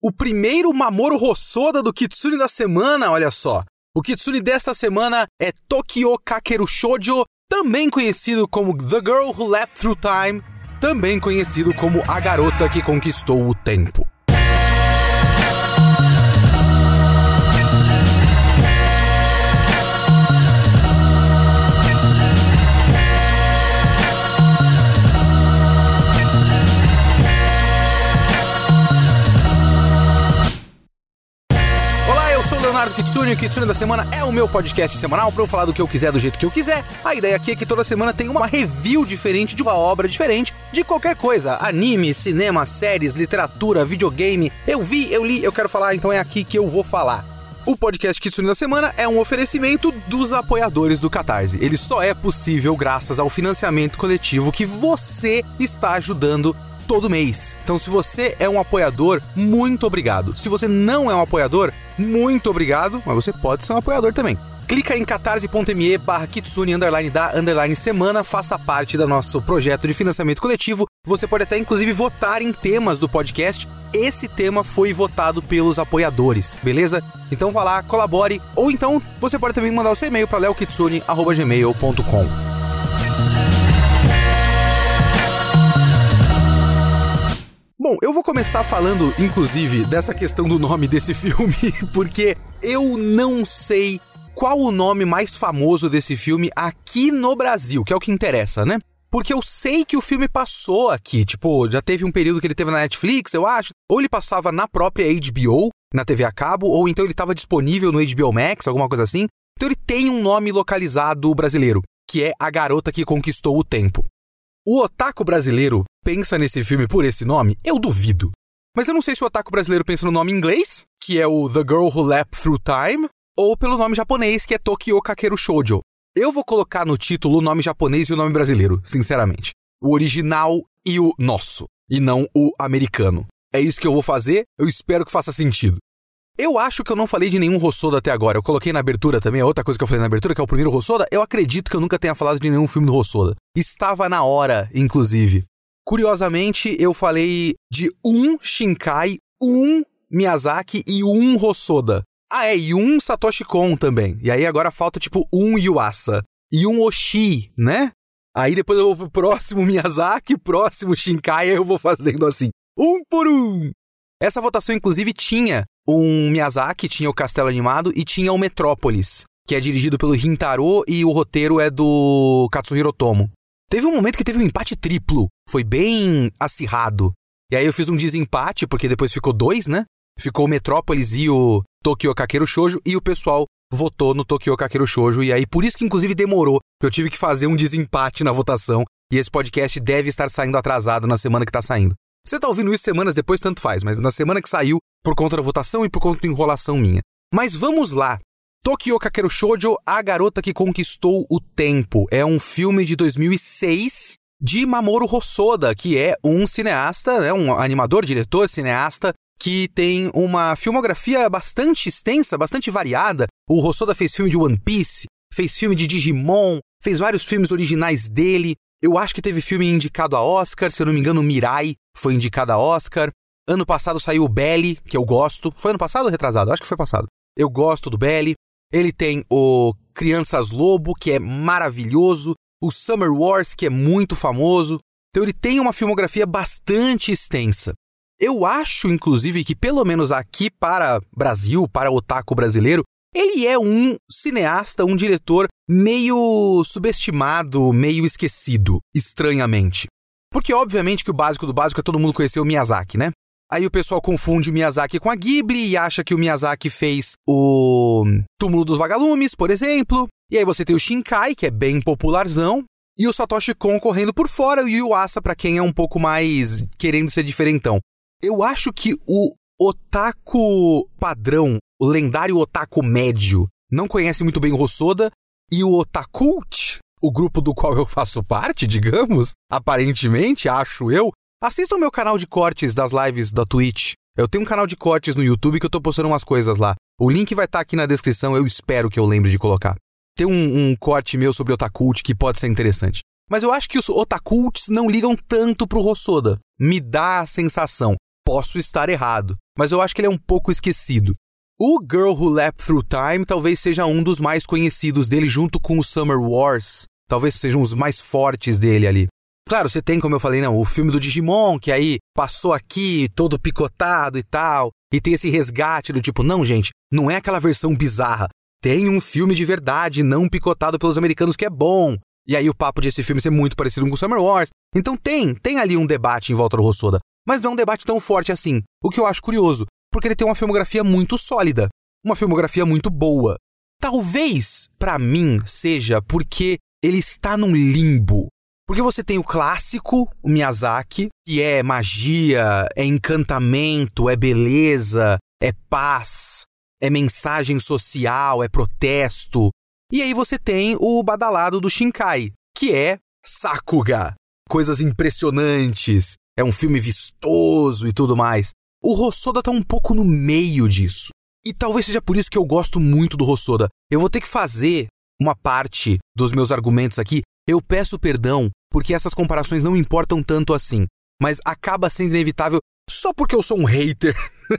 o primeiro Mamoru Hosoda do Kitsune da semana, olha só. O Kitsune desta semana é Tokyo Kakeru Shoujo, também conhecido como The Girl Who Leapt Through Time, também conhecido como A Garota que Conquistou o Tempo. Leonardo Kitsune, o Kitsune da Semana é o meu podcast semanal pra eu falar do que eu quiser, do jeito que eu quiser. A ideia aqui é que toda semana tem uma review diferente de uma obra diferente de qualquer coisa. Anime, cinema, séries, literatura, videogame. Eu vi, eu li, eu quero falar, então é aqui que eu vou falar. O podcast Kitsune da Semana é um oferecimento dos apoiadores do Catarse. Ele só é possível graças ao financiamento coletivo que você está ajudando todo mês. Então, se você é um apoiador, muito obrigado. Se você não é um apoiador, muito obrigado, mas você pode ser um apoiador também. Clica em catarse.me/kitsune_da_semana, faça parte do nosso projeto de financiamento coletivo. Você pode até, inclusive, votar em temas do podcast. Esse tema foi votado pelos apoiadores, beleza? Então vá lá, colabore, ou então você pode também mandar o seu e-mail para leokitsune@gmail.com. Bom, eu vou começar falando, inclusive, dessa questão do nome desse filme, porque eu não sei qual o nome mais famoso desse filme aqui no Brasil, que é o que interessa, né? Porque eu sei que o filme passou aqui, tipo, já teve um período que ele teve na Netflix, eu acho, ou ele passava na própria HBO, na TV a cabo, ou então ele estava disponível no HBO Max, alguma coisa assim. Então ele tem um nome localizado brasileiro, que é A Garota que Conquistou o Tempo. O otaku brasileiro pensa nesse filme por esse nome? Eu duvido. Mas eu não sei se o otaku brasileiro pensa no nome em inglês, que é o The Girl Who Leapt Through Time, ou pelo nome japonês, que é Tokyo Kakeru Shoujo. Eu vou colocar no título o nome japonês e o nome brasileiro, sinceramente. O original e o nosso, e não o americano. É isso que eu vou fazer, eu espero que faça sentido. Eu acho que eu não falei de nenhum Hosoda até agora. Eu coloquei na abertura também, a outra coisa que eu falei na abertura, que é o primeiro Hosoda. Eu acredito que eu nunca tenha falado de nenhum filme do Hosoda. Estava na hora, inclusive. Curiosamente, eu falei de um Shinkai, um Miyazaki e um Hosoda. Ah, e um Satoshi Kon também. E aí agora falta tipo um Yuasa. E um Oshii, né? Aí depois eu vou pro próximo Miyazaki, próximo Shinkai, aí eu vou fazendo assim, um por um. Essa votação, inclusive, tinha um Miyazaki, tinha o Castelo Animado e tinha o Metrópolis, que é dirigido pelo Rintaro e o roteiro é do Katsuhiro Otomo. Teve um momento que teve um empate triplo, foi bem acirrado. E aí eu fiz um desempate, porque depois ficou 2, né? Ficou o Metrópolis e o Tokyo Kakeru Shoujo, e o pessoal votou no Tokyo Kakeru Shoujo, e aí por isso que inclusive demorou, que eu tive que fazer um desempate na votação, e esse podcast deve estar saindo atrasado na semana que tá saindo. Você tá ouvindo isso semanas depois, tanto faz, mas na semana que saiu, por conta da votação e por conta da enrolação minha. Mas vamos lá. Tokyo Kakeru Shoujo, A Garota que Conquistou o Tempo. É um filme de 2006 de Mamoru Hosoda, que é um cineasta, né, um animador, diretor, cineasta, que tem uma filmografia bastante extensa, bastante variada. O Hosoda fez filme de One Piece, fez filme de Digimon, fez vários filmes originais dele. Eu acho que teve filme indicado a Oscar, se eu não me engano, Mirai foi indicado a Oscar. Ano passado saiu o Belly, que eu gosto. Foi ano passado ou retrasado? Acho que foi passado. Eu gosto do Belly. Ele tem o Crianças Lobo, que é maravilhoso. O Summer Wars, que é muito famoso. Então ele tem uma filmografia bastante extensa. Eu acho, inclusive, que pelo menos aqui para Brasil, para o otaku brasileiro, ele é um cineasta, um diretor meio subestimado, meio esquecido, estranhamente. Porque, obviamente, que o básico do básico é todo mundo conhecer o Miyazaki, né? Aí o pessoal confunde o Miyazaki com a Ghibli e acha que o Miyazaki fez o Túmulo dos Vagalumes, por exemplo. E aí você tem o Shinkai, que é bem popularzão, e o Satoshi Kon correndo por fora, e o Yuasa pra quem é um pouco mais querendo ser diferentão. Eu acho que o otaku padrão, o lendário otaku médio, não conhece muito bem o Hosoda, e o Otakult, o grupo do qual eu faço parte, digamos, aparentemente, acho eu, assista o meu canal de cortes das lives da Twitch. Eu tenho um canal de cortes no YouTube que eu tô postando umas coisas lá. O link vai estar aqui na descrição, eu espero que eu lembre de colocar. Tem um corte meu sobre Otakult que pode ser interessante. Mas eu acho que os Otakults não ligam tanto pro Hosoda. Me dá a sensação. Posso estar errado. mas eu acho que ele é um pouco esquecido. O Girl Who Leapt Through Time talvez seja um dos mais conhecidos dele, junto com o Summer Wars. Talvez sejam os mais fortes dele ali. Claro, você tem, como eu falei, o filme do Digimon, que aí passou aqui todo picotado e tal. E tem esse resgate do tipo, não, gente, não é aquela versão bizarra. Tem um filme de verdade, não picotado pelos americanos, que é bom. E aí o papo desse filme ser muito parecido com o Summer Wars. Então tem ali um debate em volta do Hosoda. Mas não é um debate tão forte assim. O que eu acho curioso, porque ele tem uma filmografia muito sólida. Uma filmografia muito boa. Talvez, pra mim, seja porque ele está num limbo. Porque você tem o clássico, o Miyazaki, que é magia, é encantamento, é beleza, é paz, é mensagem social, é protesto. E aí você tem o badalado do Shinkai, que é Sakuga, coisas impressionantes, é um filme vistoso e tudo mais. O Hosoda tá um pouco no meio disso. E talvez seja por isso que eu gosto muito do Hosoda. Eu vou ter que fazer uma parte dos meus argumentos aqui. Eu peço perdão porque essas comparações não importam tanto assim, mas acaba sendo inevitável só porque eu sou um hater.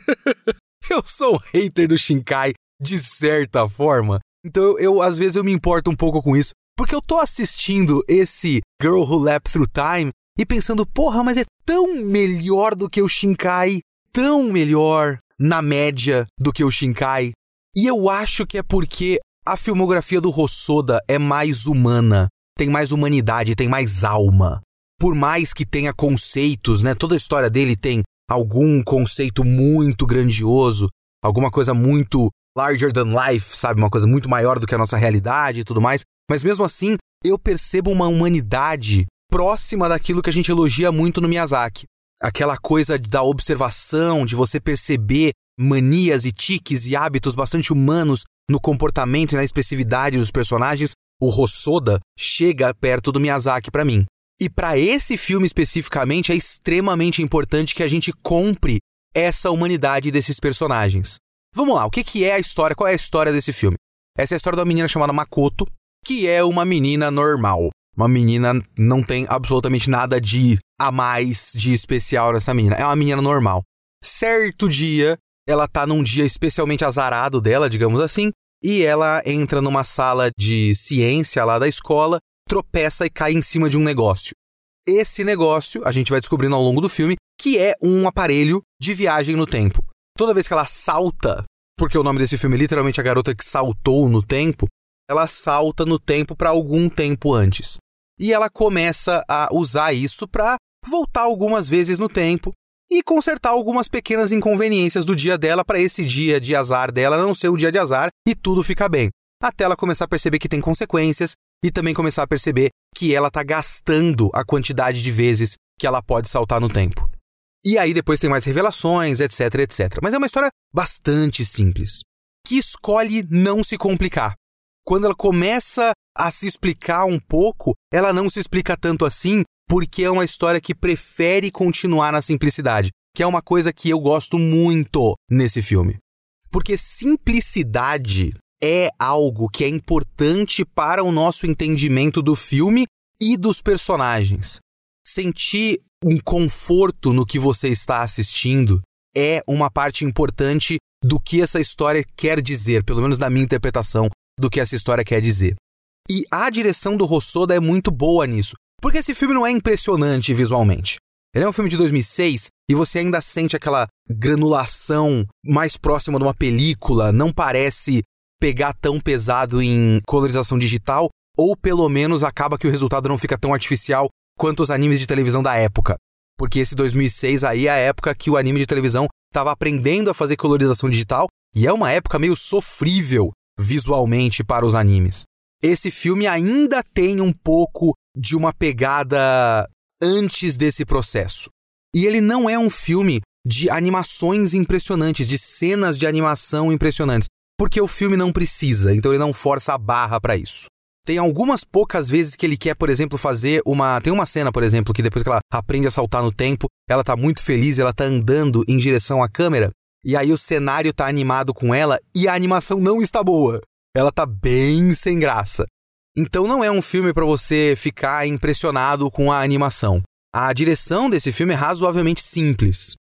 Eu sou um hater do Shinkai, de certa forma. Então às vezes eu me importo um pouco com isso, porque eu tô assistindo esse Girl Who Leapt Through Time e pensando, porra, mas é tão melhor do que o Shinkai, tão melhor na média do que o Shinkai. E eu acho que é porque a filmografia do Hosoda é mais humana, tem mais humanidade, tem mais alma. Por mais que tenha conceitos, toda a história dele tem algum conceito muito grandioso, alguma coisa muito larger than life, sabe? Uma coisa muito maior do que a nossa realidade e tudo mais. Mas mesmo assim, eu percebo uma humanidade próxima daquilo que a gente elogia muito no Miyazaki. Aquela coisa da observação, de você perceber manias e tiques e hábitos bastante humanos no comportamento e na expressividade dos personagens. O Hosoda chega perto do Miyazaki pra mim. E pra esse filme especificamente é extremamente importante que a gente compre essa humanidade desses personagens. Vamos lá, o que é a história? Qual é a história desse filme? Essa é a história de uma menina chamada Makoto, que é uma menina normal. Uma menina, não tem absolutamente nada de a mais de especial nessa menina. É uma menina normal. Certo dia, ela tá num dia especialmente azarado dela, digamos assim, e ela entra numa sala de ciência lá da escola, tropeça e cai em cima de um negócio. Esse negócio, a gente vai descobrindo ao longo do filme, que é um aparelho de viagem no tempo. Toda vez que ela salta, porque o nome desse filme é literalmente a garota que saltou no tempo, ela salta no tempo para algum tempo antes. E ela começa a usar isso para voltar algumas vezes no tempo e consertar algumas pequenas inconveniências do dia dela para esse dia de azar dela não ser um dia de azar e tudo fica bem. Até ela começar a perceber que tem consequências e também começar a perceber que ela tá gastando a quantidade de vezes que ela pode saltar no tempo. E aí depois tem mais revelações, etc, etc. Mas é uma história bastante simples, que escolhe não se complicar. Quando ela começa a se explicar um pouco, ela não se explica tanto assim, porque é uma história que prefere continuar na simplicidade, que é uma coisa que eu gosto muito nesse filme. Porque simplicidade é algo que é importante para o nosso entendimento do filme e dos personagens. Sentir um conforto no que você está assistindo é uma parte importante do que essa história quer dizer, pelo menos na minha interpretação do que essa história quer dizer. E a direção do Hosoda é muito boa nisso, porque esse filme não é impressionante visualmente. Ele é um filme de 2006 e você ainda sente aquela granulação mais próxima de uma película, não parece pegar tão pesado em colorização digital, ou pelo menos acaba que o resultado não fica tão artificial quanto os animes de televisão da época. Porque esse 2006 aí é a época que o anime de televisão estava aprendendo a fazer colorização digital e é uma época meio sofrível visualmente para os animes. Esse filme ainda tem um pouco de uma pegada antes desse processo. E ele não é um filme de animações impressionantes, de cenas de animação impressionantes, porque o filme não precisa, então ele não força a barra para isso. Tem algumas poucas vezes que ele quer, por exemplo, fazer uma... Tem uma cena, por exemplo, que depois que ela aprende a saltar no tempo, ela tá muito feliz, ela tá andando em direção à câmera, e aí o cenário tá animado com ela e a animação não está boa. Ela tá bem sem graça. Então não é um filme para você ficar impressionado com a animação. A direção desse filme é razoavelmente simples.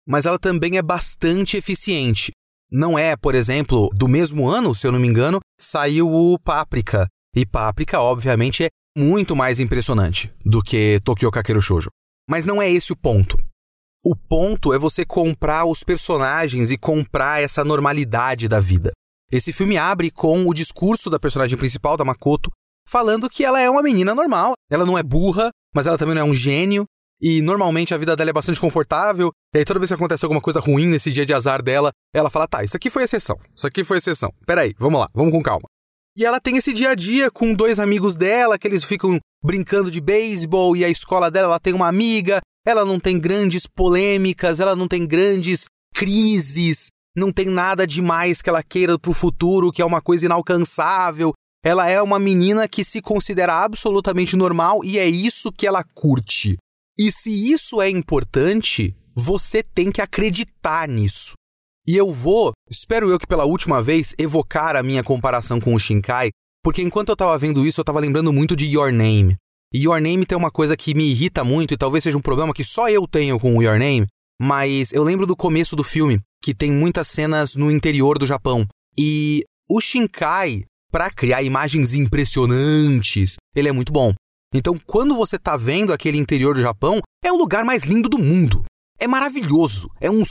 mas ela também é bastante eficiente. Não é, por exemplo, do mesmo ano, se eu não me engano, saiu o Paprika. E Paprika, obviamente, é muito mais impressionante do que Tokyo Kakeru Shoujo. Mas não é esse o ponto. O ponto é você comprar os personagens e comprar essa normalidade da vida. Esse filme abre com o discurso da personagem principal, da Makoto, falando que ela é uma menina normal. Ela não é burra, mas ela também não é um gênio. E normalmente a vida dela é bastante confortável. E aí toda vez que acontece alguma coisa ruim nesse dia de azar dela, ela fala, tá, isso aqui foi exceção. Isso aqui foi exceção. Peraí, vamos lá, vamos com calma. E ela tem esse dia a dia com 2 amigos dela, que eles ficam brincando de beisebol, e a escola dela, ela tem uma amiga, ela não tem grandes polêmicas, ela não tem grandes crises, não tem nada demais que ela queira pro futuro, que é uma coisa inalcançável. Ela é uma menina que se considera absolutamente normal e é isso que ela curte. E se isso é importante, você tem que acreditar nisso. E eu vou, espero eu que pela última vez, evocar a minha comparação com o Shinkai, porque enquanto eu tava vendo isso, eu tava lembrando muito de Your Name. E Your Name tem uma coisa que me irrita muito, e talvez seja um problema que só eu tenho com o Your Name, mas eu lembro do começo do filme, que tem muitas cenas no interior do Japão. E o Shinkai, para criar imagens impressionantes, ele é muito bom. Então, quando você tá vendo aquele interior do Japão, é o lugar mais lindo do mundo. É maravilhoso, é um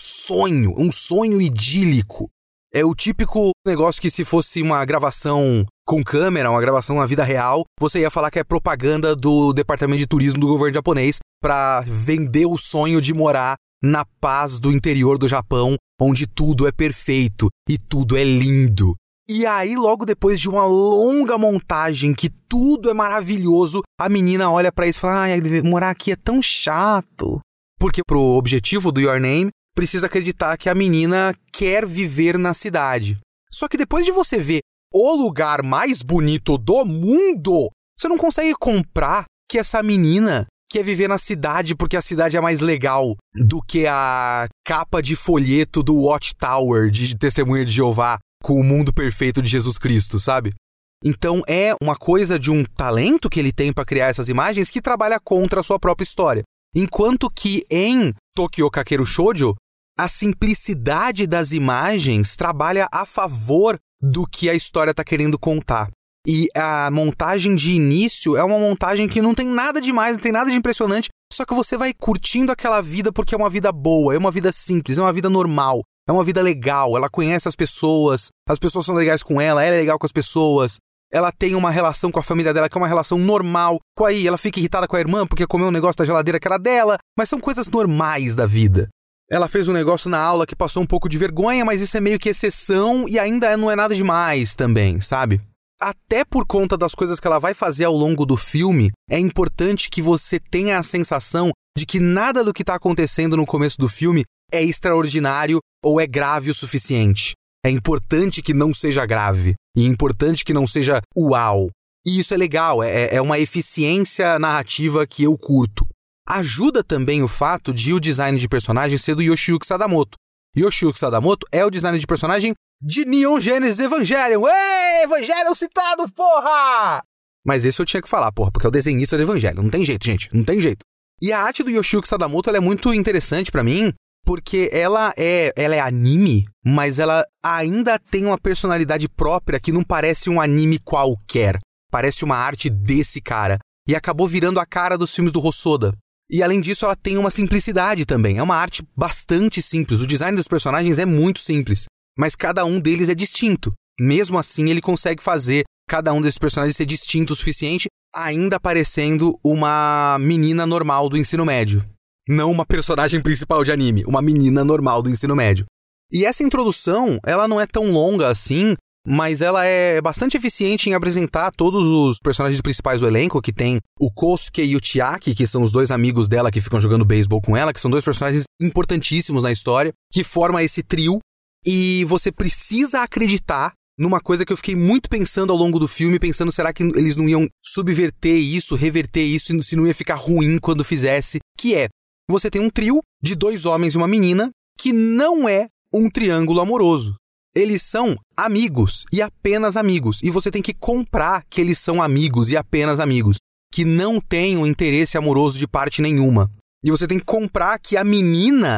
sonho idílico. É o típico negócio que se fosse uma gravação com câmera, uma gravação na vida real, você ia falar que é propaganda do departamento de turismo do governo japonês para vender o sonho de morar na paz do interior do Japão, onde tudo é perfeito e tudo é lindo. E aí, logo depois de uma longa montagem que tudo é maravilhoso, a menina olha pra isso e fala, morar aqui é tão chato. Porque pro objetivo do Your Name, precisa acreditar que a menina quer viver na cidade. Só que depois de você ver o lugar mais bonito do mundo, você não consegue comprar que essa menina quer viver na cidade porque a cidade é mais legal do que a capa de folheto do Watchtower de Testemunha de Jeová com o mundo perfeito de Jesus Cristo, sabe? Então é uma coisa de um talento que ele tem para criar essas imagens que trabalha contra a sua própria história. Enquanto que em Tokyo Kakeru Shoujo, a simplicidade das imagens trabalha a favor do que a história está querendo contar. E a montagem de início é uma montagem que não tem nada demais, não tem nada de impressionante, só que você vai curtindo aquela vida porque é uma vida boa, é uma vida simples, é uma vida normal, é uma vida legal, ela conhece as pessoas são legais com ela é legal com as pessoas, ela tem uma relação com a família dela que é uma relação normal, aí ela fica irritada com a irmã porque comeu um negócio da geladeira que era dela, mas são coisas normais da vida. Ela fez um negócio na aula que passou um pouco de vergonha, mas isso é meio que exceção e ainda não é nada demais também, sabe? Até por conta das coisas que ela vai fazer ao longo do filme, é importante que você tenha a sensação de que nada do que está acontecendo no começo do filme é extraordinário ou é grave o suficiente. É importante que não seja grave. E é importante que não seja uau. E isso é legal, é uma eficiência narrativa que eu curto. Ajuda também o fato de o design de personagem ser do Yoshiyuki Sadamoto. Yoshiyuki Sadamoto é o designer de personagem de Neon Genesis Evangelion. Ei, Evangelion citado, porra! Mas esse eu tinha que falar, porra, porque é o desenhista do Evangelion. Não tem jeito, gente, não tem jeito. E a arte do Yoshiyuki Sadamoto ela é muito interessante pra mim, porque ela é anime, mas ela ainda tem uma personalidade própria que não parece um anime qualquer. Parece uma arte desse cara. E acabou virando a cara dos filmes do Hosoda. E além disso, ela tem uma simplicidade também. É uma arte bastante simples. O design dos personagens é muito simples. Mas cada um deles é distinto. Mesmo assim, ele consegue fazer cada um desses personagens ser distinto o suficiente, ainda parecendo uma menina normal do ensino médio. Não uma personagem principal de anime, uma menina normal do ensino médio. E essa introdução, ela não é tão longa assim, mas ela é bastante eficiente em apresentar todos os personagens principais do elenco, que tem o Kosuke e o Chiaki, que são os 2 amigos dela que ficam jogando beisebol com ela, que são 2 personagens importantíssimos na história, que formam esse trio, e você precisa acreditar numa coisa que eu fiquei muito pensando ao longo do filme, pensando será que eles não iam subverter isso, reverter isso, se não ia ficar ruim quando fizesse, que é, você tem um trio de 2 homens e uma menina que não é um triângulo amoroso. Eles são amigos e apenas amigos. E você tem que comprar que eles são amigos e apenas amigos. Que não têm um interesse amoroso de parte nenhuma. E você tem que comprar que a menina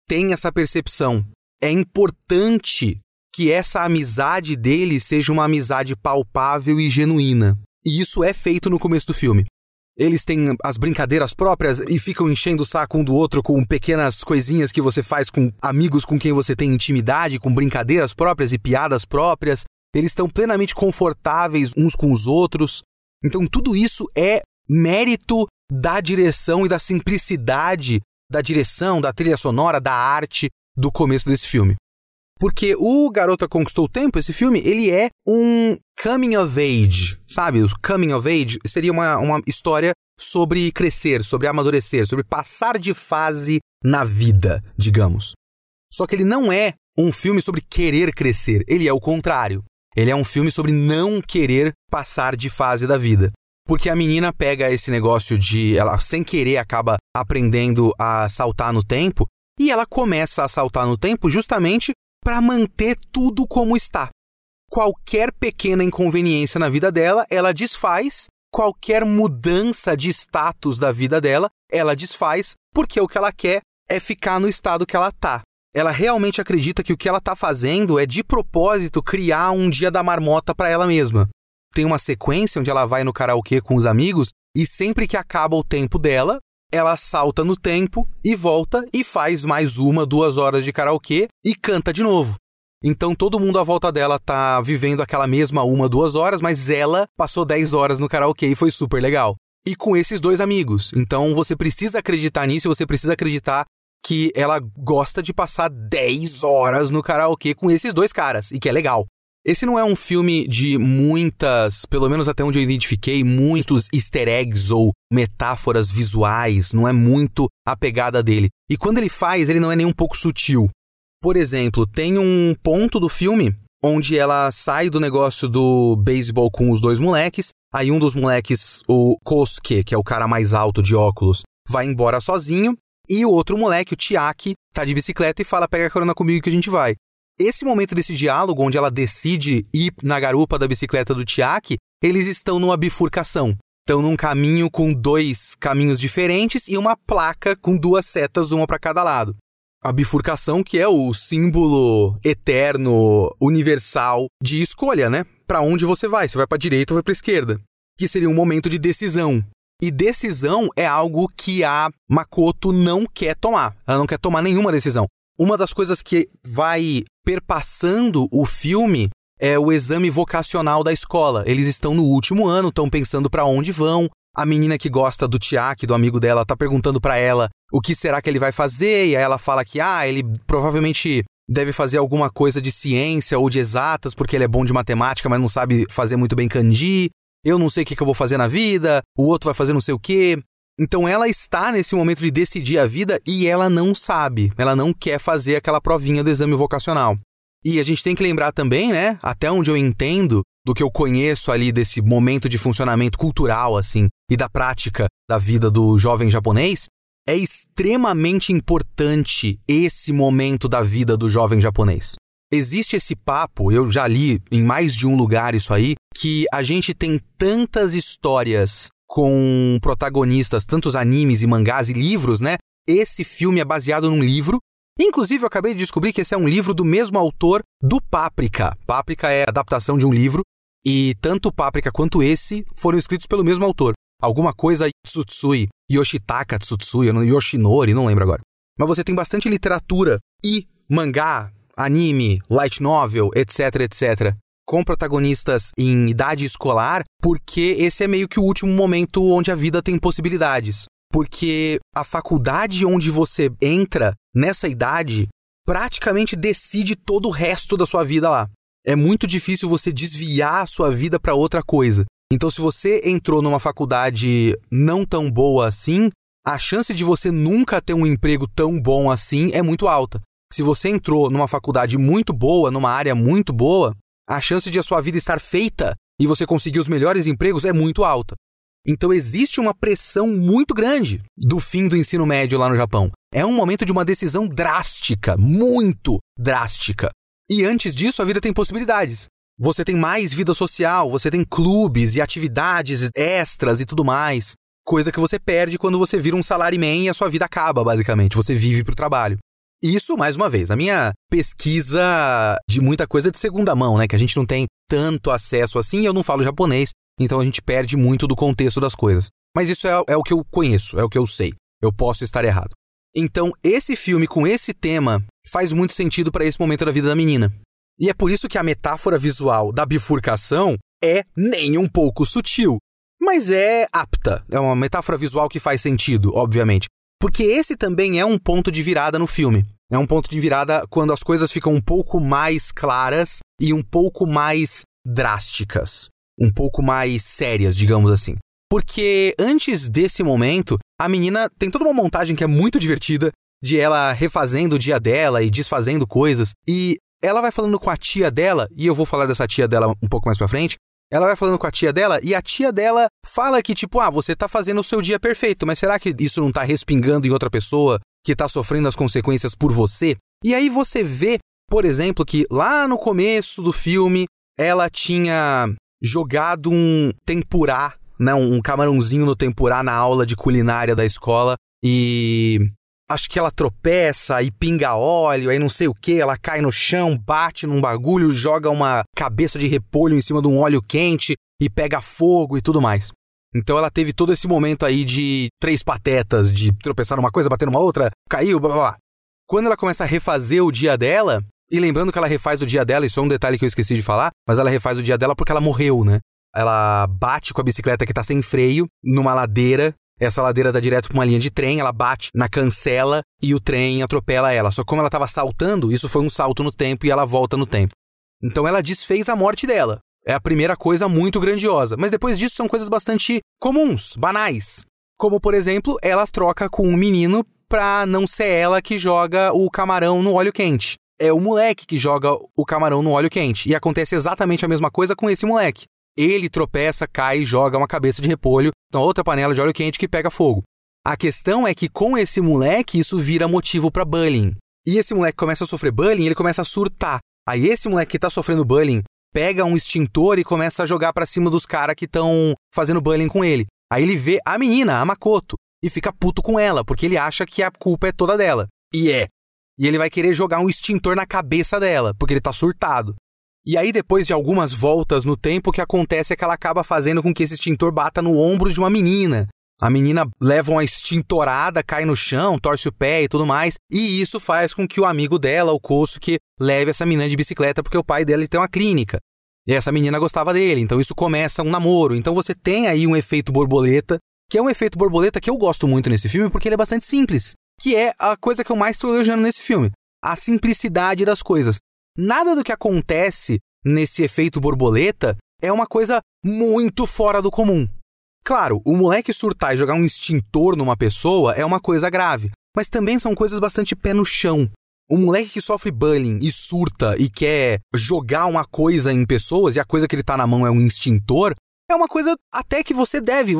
tem essa percepção. É importante que essa amizade dele seja uma amizade palpável e genuína. E isso é feito no começo do filme. Eles têm as brincadeiras próprias e ficam enchendo o saco um do outro com pequenas coisinhas que você faz com amigos com quem você tem intimidade, com brincadeiras próprias e piadas próprias. Eles estão plenamente confortáveis uns com os outros. Então tudo isso é mérito da direção e da simplicidade da direção, da trilha sonora, da arte do começo desse filme. Porque o Garota Conquistou o Tempo, esse filme, ele é um coming of age, sabe? O coming of age seria uma história sobre crescer, sobre amadurecer, sobre passar de fase na vida, digamos. Só que ele não é um filme sobre querer crescer, ele é o contrário. Ele é um filme sobre não querer passar de fase da vida. Porque a menina pega esse negócio de... ela, sem querer, acaba aprendendo a saltar no tempo, e ela começa a saltar no tempo justamente para manter tudo como está. Qualquer pequena inconveniência na vida dela, ela desfaz. Qualquer mudança de status da vida dela, ela desfaz, porque o que ela quer é ficar no estado que ela tá. Ela realmente acredita que o que ela tá fazendo é de propósito criar um dia da marmota para ela mesma. Tem uma sequência onde ela vai no karaokê com os amigos e sempre que acaba o tempo dela, ela salta no tempo e volta e faz mais 1-2 horas de karaokê e canta de novo. Então todo mundo à volta dela tá vivendo aquela mesma 1-2 horas, mas ela passou 10 horas no karaokê e foi super legal. E com esses dois amigos. Então você precisa acreditar nisso, você precisa acreditar que ela gosta de passar 10 horas no karaokê com esses dois caras, e que é legal. Esse não é um filme de muitas, pelo menos até onde eu identifiquei, muitos easter eggs ou metáforas visuais, não é muito a pegada dele. E quando ele faz, ele não é nem um pouco sutil. Por exemplo, tem um ponto do filme onde ela sai do negócio do beisebol com os dois moleques, aí um dos moleques, o Kosuke, que é o cara mais alto de óculos, vai embora sozinho, e o outro moleque, o Chiaki, tá de bicicleta e fala, pega a carona comigo que a gente vai. Esse momento desse diálogo, onde ela decide ir na garupa da bicicleta do Chiaki, eles estão numa bifurcação. Estão num caminho com 2 caminhos diferentes e uma placa com 2 setas, uma para cada lado. A bifurcação que é o símbolo eterno, universal de escolha, né? Para onde você vai? Você vai para a direita ou vai para a esquerda? Que seria um momento de decisão. E decisão é algo que a Makoto não quer tomar. Ela não quer tomar nenhuma decisão. Uma das coisas que vai perpassando o filme é o exame vocacional da escola. Eles estão no último ano, estão pensando para onde vão. A menina que gosta do Chiaki, do amigo dela, tá perguntando para ela o que será que ele vai fazer. E aí ela fala que ele provavelmente deve fazer alguma coisa de ciência ou de exatas, porque ele é bom de matemática, mas não sabe fazer muito bem kanji. Eu não sei o que eu vou fazer na vida, o outro vai fazer não sei o quê. Então ela está nesse momento de decidir a vida e ela não sabe, ela não quer fazer aquela provinha do exame vocacional. E a gente tem que lembrar também, né, até onde eu entendo, do que eu conheço ali desse momento de funcionamento cultural, assim, e da prática da vida do jovem japonês, é extremamente importante esse momento da vida do jovem japonês. Existe esse papo, eu já li em mais de um lugar isso aí, que a gente tem tantas histórias com protagonistas, tantos animes e mangás e livros, né? Esse filme é baseado num livro. Inclusive, eu acabei de descobrir que esse é um livro do mesmo autor do Paprika. Paprika é a adaptação de um livro e tanto o Paprika quanto esse foram escritos pelo mesmo autor. Alguma coisa Tsutsui, Yoshitaka Tsutsui, Yoshinori, não lembro agora. Mas você tem bastante literatura e mangá, anime, light novel, etc, etc, com protagonistas em idade escolar, porque esse é meio que o último momento onde a vida tem possibilidades. Porque a faculdade onde você entra nessa idade praticamente decide todo o resto da sua vida lá. É muito difícil você desviar a sua vida para outra coisa. Então, se você entrou numa faculdade não tão boa assim, a chance de você nunca ter um emprego tão bom assim é muito alta. Se você entrou numa faculdade muito boa, numa área muito boa, a chance de a sua vida estar feita e você conseguir os melhores empregos é muito alta. Então existe uma pressão muito grande do fim do ensino médio lá no Japão. É um momento de uma decisão drástica, muito drástica. E antes disso, a vida tem possibilidades. Você tem mais vida social, você tem clubes e atividades extras e tudo mais. Coisa que você perde quando você vira um salaryman e a sua vida acaba, basicamente. Você vive pro trabalho. Isso, mais uma vez, a minha pesquisa de muita coisa de segunda mão, né? Que a gente não tem tanto acesso assim, eu não falo japonês, então a gente perde muito do contexto das coisas. Mas isso é o que eu conheço, é o que eu sei. Eu posso estar errado. Então, esse filme com esse tema faz muito sentido para esse momento da vida da menina. E é por isso que a metáfora visual da bifurcação é nem um pouco sutil, mas é apta. É uma metáfora visual que faz sentido, obviamente. Porque esse também é um ponto de virada no filme. É um ponto de virada quando as coisas ficam um pouco mais claras e um pouco mais drásticas. Um pouco mais sérias, digamos assim. Porque antes desse momento, a menina tem toda uma montagem que é muito divertida, de ela refazendo o dia dela e desfazendo coisas. E ela vai falando com a tia dela, e eu vou falar dessa tia dela um pouco mais pra frente. Ela vai falando com a tia dela, e a tia dela fala que, tipo, você tá fazendo o seu dia perfeito, mas será que isso não tá respingando em outra pessoa que tá sofrendo as consequências por você? E aí você vê, por exemplo, que lá no começo do filme, ela tinha jogado um tempurá, né, um camarãozinho no tempurá na aula de culinária da escola, e acho que ela tropeça e pinga óleo, aí não sei o que, ela cai no chão, bate num bagulho, joga uma cabeça de repolho em cima de um óleo quente e pega fogo e tudo mais. Então ela teve todo esse momento aí de 3 patetas, de tropeçar numa coisa, bater numa outra, caiu, blá blá blá. Quando ela começa a refazer o dia dela, e lembrando que ela refaz o dia dela, isso é um detalhe que eu esqueci de falar, mas ela refaz o dia dela porque ela morreu, né? Ela bate com a bicicleta que tá sem freio numa ladeira. Essa ladeira dá direto pra uma linha de trem, ela bate na cancela e o trem atropela ela. Só que como ela tava saltando, isso foi um salto no tempo e ela volta no tempo. Então ela desfez a morte dela. É a primeira coisa muito grandiosa. Mas depois disso são coisas bastante comuns, banais. Como, por exemplo, ela troca com um menino pra não ser ela que joga o camarão no óleo quente. É o moleque que joga o camarão no óleo quente. E acontece exatamente a mesma coisa com esse moleque. Ele tropeça, cai e joga uma cabeça de repolho na outra panela de óleo quente que pega fogo. A questão é que com esse moleque isso vira motivo pra bullying. E esse moleque começa a sofrer bullying, ele começa a surtar. Aí esse moleque que tá sofrendo bullying pega um extintor e começa a jogar pra cima dos caras que estão fazendo bullying com ele. Aí ele vê a menina, a Makoto, e fica puto com ela, porque ele acha que a culpa é toda dela. E é. E ele vai querer jogar um extintor na cabeça dela, porque ele tá surtado. E aí, depois de algumas voltas no tempo, o que acontece é que ela acaba fazendo com que esse extintor bata no ombro de uma menina. A menina leva uma extintorada, cai no chão, torce o pé e tudo mais. E isso faz com que o amigo dela, o Kosuke, leve essa menina de bicicleta porque o pai dela tem uma clínica. E essa menina gostava dele, então isso começa um namoro. Então você tem aí um efeito borboleta, que é um efeito borboleta que eu gosto muito nesse filme porque ele é bastante simples. Que é a coisa que eu mais estou elogiando nesse filme. A simplicidade das coisas. Nada do que acontece nesse efeito borboleta é uma coisa muito fora do comum. Claro, o moleque surtar e jogar um extintor numa pessoa é uma coisa grave, mas também são coisas bastante pé no chão. O moleque que sofre bullying e surta e quer jogar uma coisa em pessoas e a coisa que ele tá na mão é um extintor, é uma coisa até que você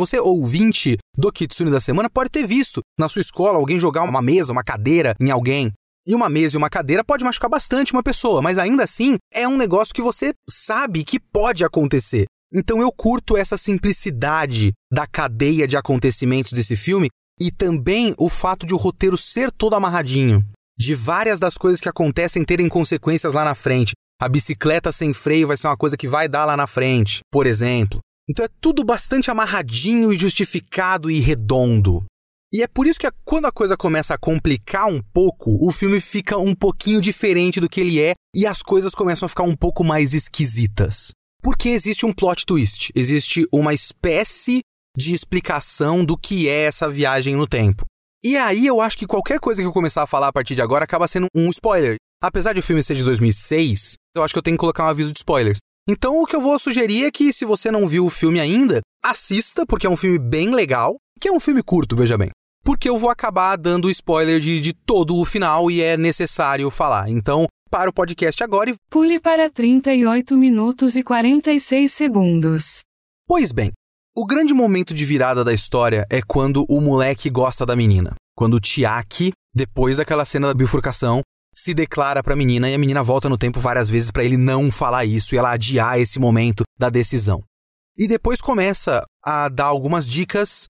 ouvinte do Kitsune da Semana, pode ter visto na sua escola alguém jogar uma mesa, uma cadeira em alguém. E uma mesa e uma cadeira pode machucar bastante uma pessoa, mas ainda assim é um negócio que você sabe que pode acontecer. Então eu curto essa simplicidade da cadeia de acontecimentos desse filme e também o fato de o roteiro ser todo amarradinho. De várias das coisas que acontecem terem consequências lá na frente. A bicicleta sem freio vai ser uma coisa que vai dar lá na frente, por exemplo. Então é tudo bastante amarradinho e justificado e redondo. E é por isso que quando a coisa começa a complicar um pouco, o filme fica um pouquinho diferente do que ele é e as coisas começam a ficar um pouco mais esquisitas. Porque existe um plot twist, existe uma espécie de explicação do que é essa viagem no tempo. E aí eu acho que qualquer coisa que eu começar a falar a partir de agora acaba sendo um spoiler. Apesar de o filme ser de 2006, eu acho que eu tenho que colocar um aviso de spoilers. Então o que eu vou sugerir é que se você não viu o filme ainda, assista, porque é um filme bem legal, que é um filme curto, veja bem. Porque eu vou acabar dando spoiler de todo o final e é necessário falar. Então, para o podcast agora e... Pule para 38 minutos e 46 segundos. Pois bem, o grande momento de virada da história é quando o moleque gosta da menina. Quando o Chiaki, depois daquela cena da bifurcação, se declara pra menina e a menina volta no tempo várias vezes pra ele não falar isso e ela adiar esse momento da decisão. E depois começa a dar algumas dicas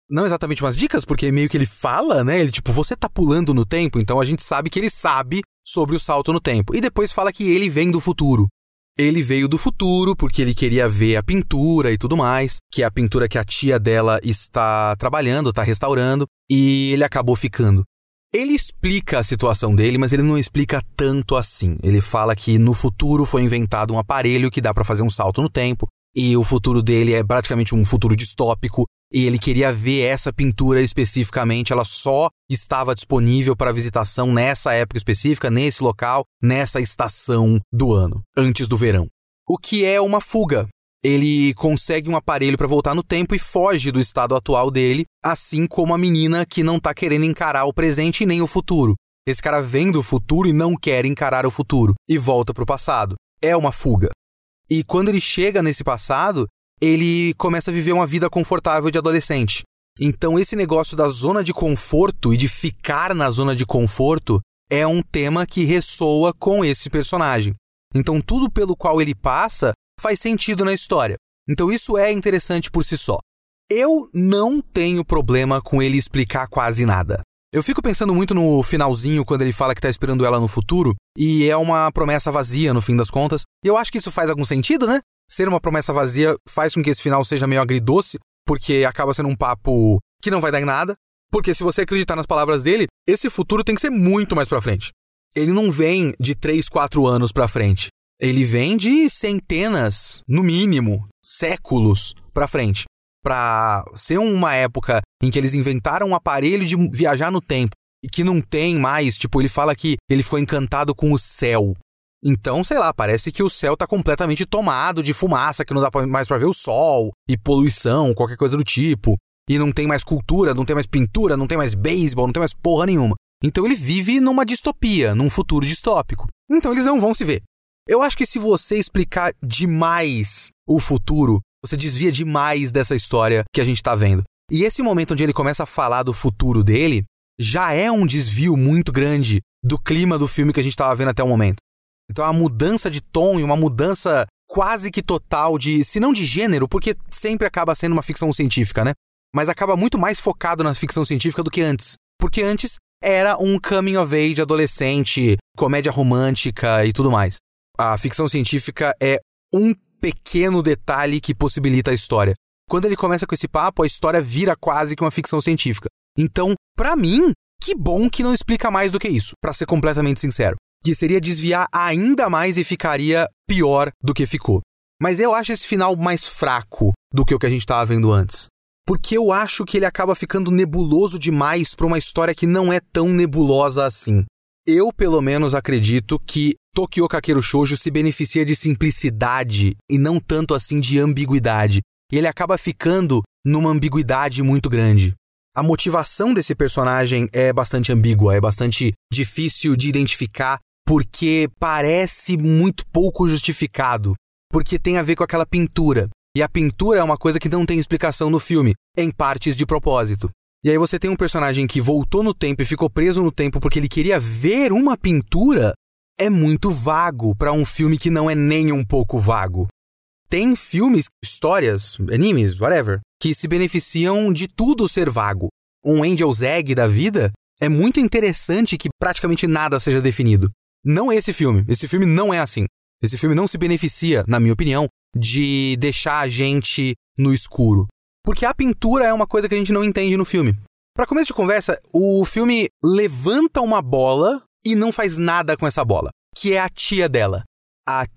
não exatamente umas dicas, porque meio que ele fala, né? Ele tipo, você tá pulando no tempo, então a gente sabe que ele sabe sobre o salto no tempo. E depois fala que ele vem do futuro. Ele veio do futuro porque ele queria ver a pintura e tudo mais, que é a pintura que a tia dela está trabalhando, está restaurando, e ele acabou ficando. Ele explica a situação dele, mas ele não explica tanto assim. Ele fala que no futuro foi inventado um aparelho que dá para fazer um salto no tempo, e o futuro dele é praticamente um futuro distópico, e ele queria ver essa pintura especificamente, ela só estava disponível para visitação nessa época específica, nesse local, nessa estação do ano, antes do verão. O que é uma fuga. Ele consegue um aparelho para voltar no tempo e foge do estado atual dele, assim como a menina que não tá querendo encarar o presente e nem o futuro. Esse cara vem do futuro e não quer encarar o futuro, e volta pro passado. É uma fuga. E quando ele chega nesse passado, ele começa a viver uma vida confortável de adolescente. Então esse negócio da zona de conforto e de ficar na zona de conforto é um tema que ressoa com esse personagem. Então tudo pelo qual ele passa faz sentido na história. Então isso é interessante por si só. Eu não tenho problema com ele explicar quase nada. Eu fico pensando muito no finalzinho, quando ele fala que tá esperando ela no futuro, e é uma promessa vazia no fim das contas. E eu acho que isso faz algum sentido, né? Ser uma promessa vazia faz com que esse final seja meio agridoce, porque acaba sendo um papo que não vai dar em nada. Porque se você acreditar nas palavras dele, esse futuro tem que ser muito mais pra frente. Ele não vem de 3, 4 anos pra frente. Ele vem de centenas, no mínimo, séculos pra frente. Pra ser uma época em que eles inventaram um aparelho de viajar no tempo e que não tem mais, tipo, ele fala que ele ficou encantado com o céu. Então, sei lá, parece que o céu tá completamente tomado de fumaça, que não dá mais pra ver o sol, e poluição, qualquer coisa do tipo. E não tem mais cultura, não tem mais pintura, não tem mais beisebol, não tem mais porra nenhuma. Então ele vive numa distopia, num futuro distópico. Então eles não vão se ver. Eu acho que se você explicar demais o futuro, você desvia demais dessa história que a gente tá vendo. E esse momento onde ele começa a falar do futuro dele, já é um desvio muito grande do clima do filme que a gente tava vendo até o momento. Então é uma mudança de tom e uma mudança quase que total de, se não de gênero, porque sempre acaba sendo uma ficção científica, né? Mas acaba muito mais focado na ficção científica do que antes. Porque antes era um coming of age adolescente, comédia romântica e tudo mais. A ficção científica é um pequeno detalhe que possibilita a história. Quando ele começa com esse papo, a história vira quase que uma ficção científica. Então, pra mim, que bom que não explica mais do que isso, pra ser completamente sincero. Que seria desviar ainda mais e ficaria pior do que ficou. Mas eu acho esse final mais fraco do que o que a gente estava vendo antes. Porque eu acho que ele acaba ficando nebuloso demais pra uma história que não é tão nebulosa assim. Eu, pelo menos, acredito que Tokyo Kakeru Shoujo se beneficia de simplicidade e não tanto assim de ambiguidade. E ele acaba ficando numa ambiguidade muito grande. A motivação desse personagem é bastante ambígua, é bastante difícil de identificar, porque parece muito pouco justificado. Porque tem a ver com aquela pintura. E a pintura é uma coisa que não tem explicação no filme, em partes de propósito. E aí você tem um personagem que voltou no tempo e ficou preso no tempo porque ele queria ver uma pintura. É muito vago para um filme que não é nem um pouco vago. Tem filmes, histórias, animes, whatever, que se beneficiam de tudo ser vago. Um Angel's Egg da vida é muito interessante que praticamente nada seja definido. Não esse filme. Esse filme não é assim. Esse filme não se beneficia, na minha opinião, de deixar a gente no escuro. Porque a pintura é uma coisa que a gente não entende no filme. Para começo de conversa, o filme levanta uma bola e não faz nada com essa bola, que é a tia dela. A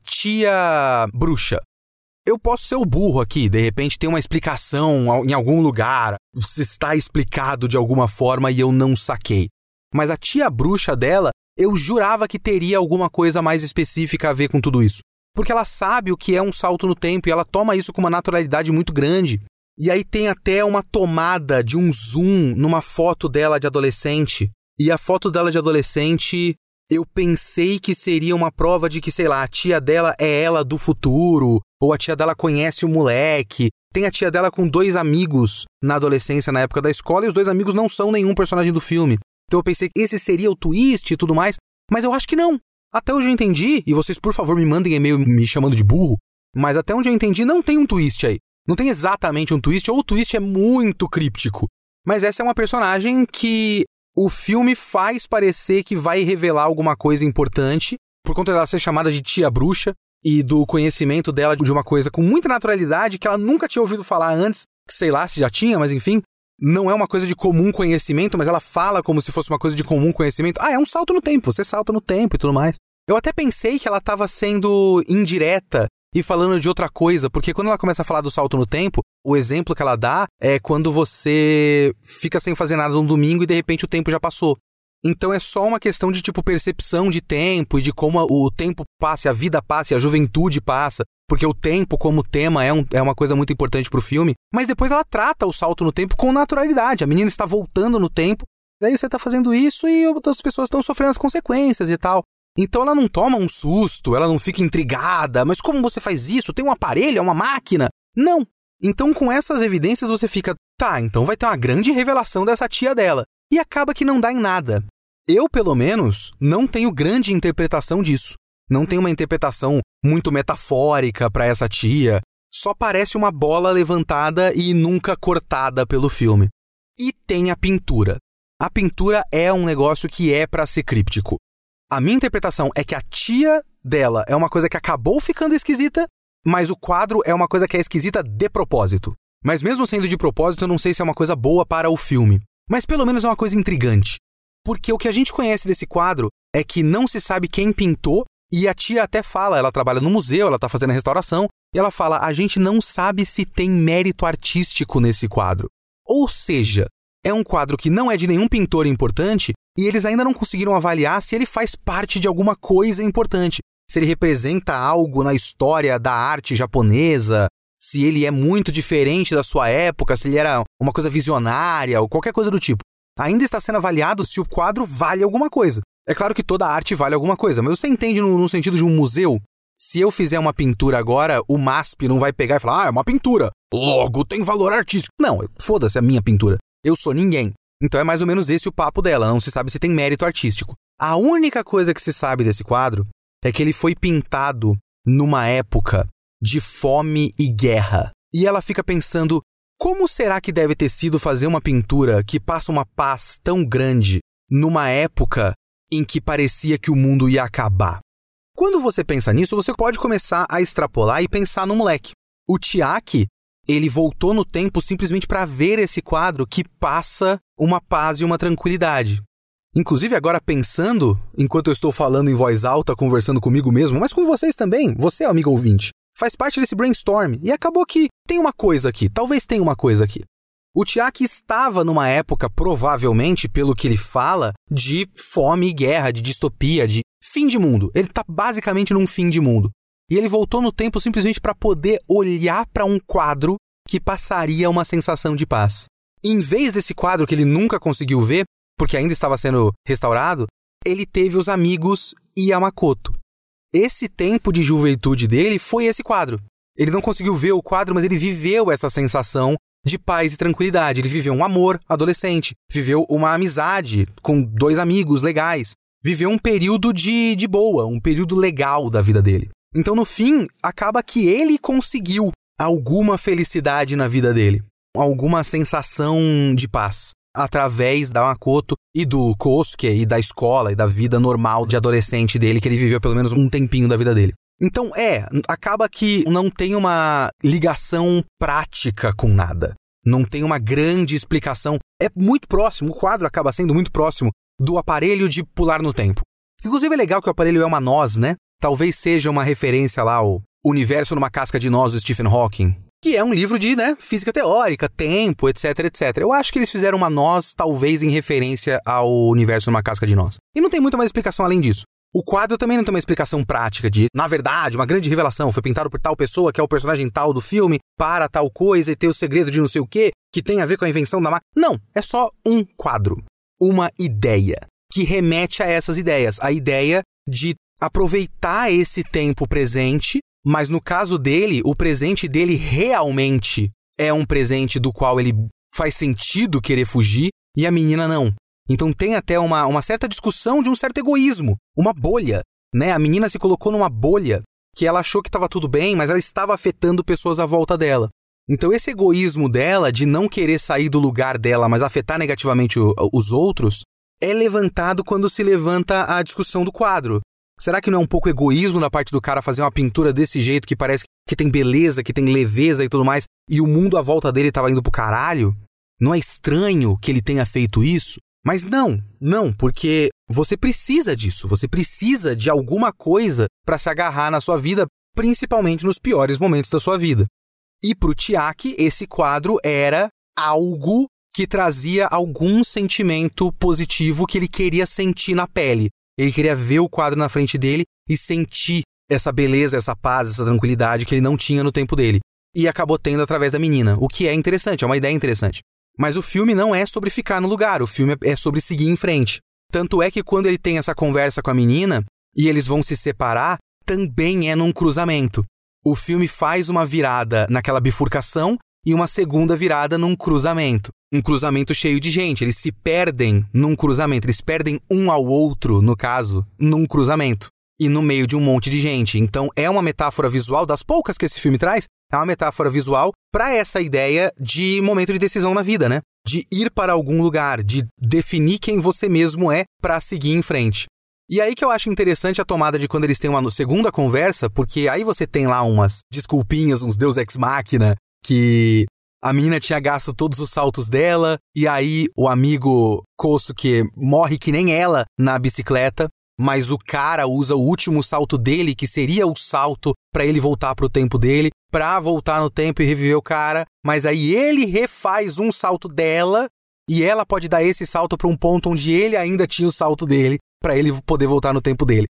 tia bruxa. Eu posso ser o burro aqui, de repente tem uma explicação em algum lugar, está explicado de alguma forma e eu não saquei. Mas a tia bruxa dela, eu jurava que teria alguma coisa mais específica a ver com tudo isso. Porque ela sabe o que é um salto no tempo e ela toma isso com uma naturalidade muito grande. E aí tem até uma tomada de um zoom numa foto dela de adolescente. E a foto dela de adolescente, eu pensei que seria uma prova de que, sei lá, a tia dela é ela do futuro, ou a tia dela conhece o moleque. Tem a tia dela com 2 amigos na adolescência, na época da escola, e os 2 amigos não são nenhum personagem do filme. Então eu pensei que esse seria o twist e tudo mais, mas eu acho que não. Até onde eu entendi, e vocês por favor me mandem e-mail me chamando de burro, mas até onde eu entendi não tem um twist aí. Não tem exatamente um twist, ou o twist é muito críptico. Mas essa é uma personagem que o filme faz parecer que vai revelar alguma coisa importante, por conta dela ser chamada de tia bruxa e do conhecimento dela de uma coisa com muita naturalidade que ela nunca tinha ouvido falar antes, que sei lá se já tinha, mas enfim, não é uma coisa de comum conhecimento, mas ela fala como se fosse uma coisa de comum conhecimento. É um salto no tempo, você salta no tempo e tudo mais. Eu até pensei que ela estava sendo indireta e falando de outra coisa, porque quando ela começa a falar do salto no tempo, o exemplo que ela dá é quando você fica sem fazer nada no domingo e de repente o tempo já passou. Então é só uma questão de percepção de tempo e de como o tempo passa, a vida passa e a juventude passa, porque o tempo como tema é uma coisa muito importante pro filme, mas depois ela trata o salto no tempo com naturalidade. A menina está voltando no tempo, daí você tá fazendo isso e outras pessoas estão sofrendo as consequências e tal. Então ela não toma um susto, ela não fica intrigada, mas como você faz isso? Tem um aparelho, é uma máquina? Não. Então com essas evidências você fica, tá, então vai ter uma grande revelação dessa tia dela. E acaba que não dá em nada. Eu, pelo menos, não tenho grande interpretação disso. Não tenho uma interpretação muito metafórica para essa tia. Só parece uma bola levantada e nunca cortada pelo filme. E tem a pintura. A pintura é um negócio que é para ser críptico. A minha interpretação é que a tia dela é uma coisa que acabou ficando esquisita, mas o quadro é uma coisa que é esquisita de propósito. Mas mesmo sendo de propósito, eu não sei se é uma coisa boa para o filme. Mas pelo menos é uma coisa intrigante. Porque o que a gente conhece desse quadro é que não se sabe quem pintou, e a tia até fala, ela trabalha no museu, ela tá fazendo a restauração, e ela fala, a gente não sabe se tem mérito artístico nesse quadro. Ou seja, é um quadro que não é de nenhum pintor importante, e eles ainda não conseguiram avaliar se ele faz parte de alguma coisa importante. Se ele representa algo na história da arte japonesa, se ele é muito diferente da sua época, se ele era uma coisa visionária ou qualquer coisa do tipo. Ainda está sendo avaliado se o quadro vale alguma coisa. É claro que toda arte vale alguma coisa, mas você entende no sentido de um museu? Se eu fizer uma pintura agora, o MASP não vai pegar e falar, é uma pintura, logo tem valor artístico. Não, foda-se a minha pintura. Eu sou ninguém. Então é mais ou menos esse o papo dela, não se sabe se tem mérito artístico. A única coisa que se sabe desse quadro é que ele foi pintado numa época de fome e guerra. E ela fica pensando, como será que deve ter sido fazer uma pintura que passa uma paz tão grande numa época em que parecia que o mundo ia acabar? Quando você pensa nisso, você pode começar a extrapolar e pensar no moleque. O Chiaki, ele voltou no tempo simplesmente para ver esse quadro que passa uma paz e uma tranquilidade. Inclusive, agora pensando, enquanto eu estou falando em voz alta, conversando comigo mesmo, mas com vocês também, você, amigo ouvinte, faz parte desse brainstorm, e acabou que tem uma coisa aqui, talvez tenha uma coisa aqui. O Chiaki estava numa época, provavelmente, pelo que ele fala, de fome e guerra, de distopia, de fim de mundo. Ele está basicamente num fim de mundo. E ele voltou no tempo simplesmente para poder olhar para um quadro que passaria uma sensação de paz. Em vez desse quadro que ele nunca conseguiu ver, porque ainda estava sendo restaurado, ele teve os amigos e a Makoto. Esse tempo de juventude dele foi esse quadro. Ele não conseguiu ver o quadro, mas ele viveu essa sensação de paz e tranquilidade. Ele viveu um amor adolescente, viveu uma amizade com 2 amigos legais, viveu um período de boa, um período legal da vida dele. Então, no fim, acaba que ele conseguiu alguma felicidade na vida dele, alguma sensação de paz, através da Makoto e do Kosuke e da escola e da vida normal de adolescente dele, que ele viveu pelo menos um tempinho da vida dele. Então, acaba que não tem uma ligação prática com nada. Não tem uma grande explicação. É muito próximo, o quadro acaba sendo muito próximo do aparelho de pular no tempo. Inclusive é legal que o aparelho é uma noz, né? Talvez seja uma referência lá ao Universo numa Casca de Nós do Stephen Hawking, que é um livro de, física teórica, tempo, etc, etc. Eu acho que eles fizeram uma noz, talvez em referência ao Universo numa Casca de Nós. E não tem muita mais explicação além disso. O quadro também não tem uma explicação prática de, na verdade, uma grande revelação, foi pintado por tal pessoa, que é o personagem tal do filme, para tal coisa e ter o segredo de não sei o quê, que tem a ver com a invenção da máquina. Não, é só um quadro, uma ideia, que remete a essas ideias. A ideia de aproveitar esse tempo presente, mas no caso dele, o presente dele realmente é um presente do qual ele faz sentido querer fugir, e a menina não. Então tem até uma certa discussão de um certo egoísmo, uma bolha, né? A menina se colocou numa bolha que ela achou que estava tudo bem, mas ela estava afetando pessoas à volta dela. Então esse egoísmo dela de não querer sair do lugar dela, mas afetar negativamente os outros, é levantado quando se levanta a discussão do quadro. Será que não é um pouco egoísmo da parte do cara fazer uma pintura desse jeito que parece que tem beleza, que tem leveza e tudo mais, e o mundo à volta dele tava indo pro caralho? Não é estranho que ele tenha feito isso? Mas não, porque você precisa disso, você precisa de alguma coisa para se agarrar na sua vida, principalmente nos piores momentos da sua vida. E pro Tiak, esse quadro era algo que trazia algum sentimento positivo que ele queria sentir na pele. Ele queria ver o quadro na frente dele e sentir essa beleza, essa paz, essa tranquilidade que ele não tinha no tempo dele. E acabou tendo através da menina, o que é interessante, é uma ideia interessante. Mas o filme não é sobre ficar no lugar, o filme é sobre seguir em frente. Tanto é que quando ele tem essa conversa com a menina e eles vão se separar, também é num cruzamento. O filme faz uma virada naquela bifurcação e uma segunda virada num cruzamento. Um cruzamento cheio de gente, eles se perdem num cruzamento, eles perdem um ao outro, no caso, num cruzamento. E no meio de um monte de gente. Então é uma metáfora visual, das poucas que esse filme traz, é uma metáfora visual para essa ideia de momento de decisão na vida, né? De ir para algum lugar, de definir quem você mesmo é para seguir em frente. E aí que eu acho interessante a tomada de quando eles têm uma segunda conversa, porque aí você tem lá umas desculpinhas, uns deus ex machina, que a menina tinha gasto todos os saltos dela, e aí o amigo Kosuke morre que nem ela na bicicleta, mas o cara usa o último salto dele, que seria o salto pra ele voltar pro tempo dele, pra voltar no tempo e reviver o cara, mas aí ele refaz um salto dela, e ela pode dar esse salto pra um ponto onde ele ainda tinha o salto dele, pra ele poder voltar no tempo dele.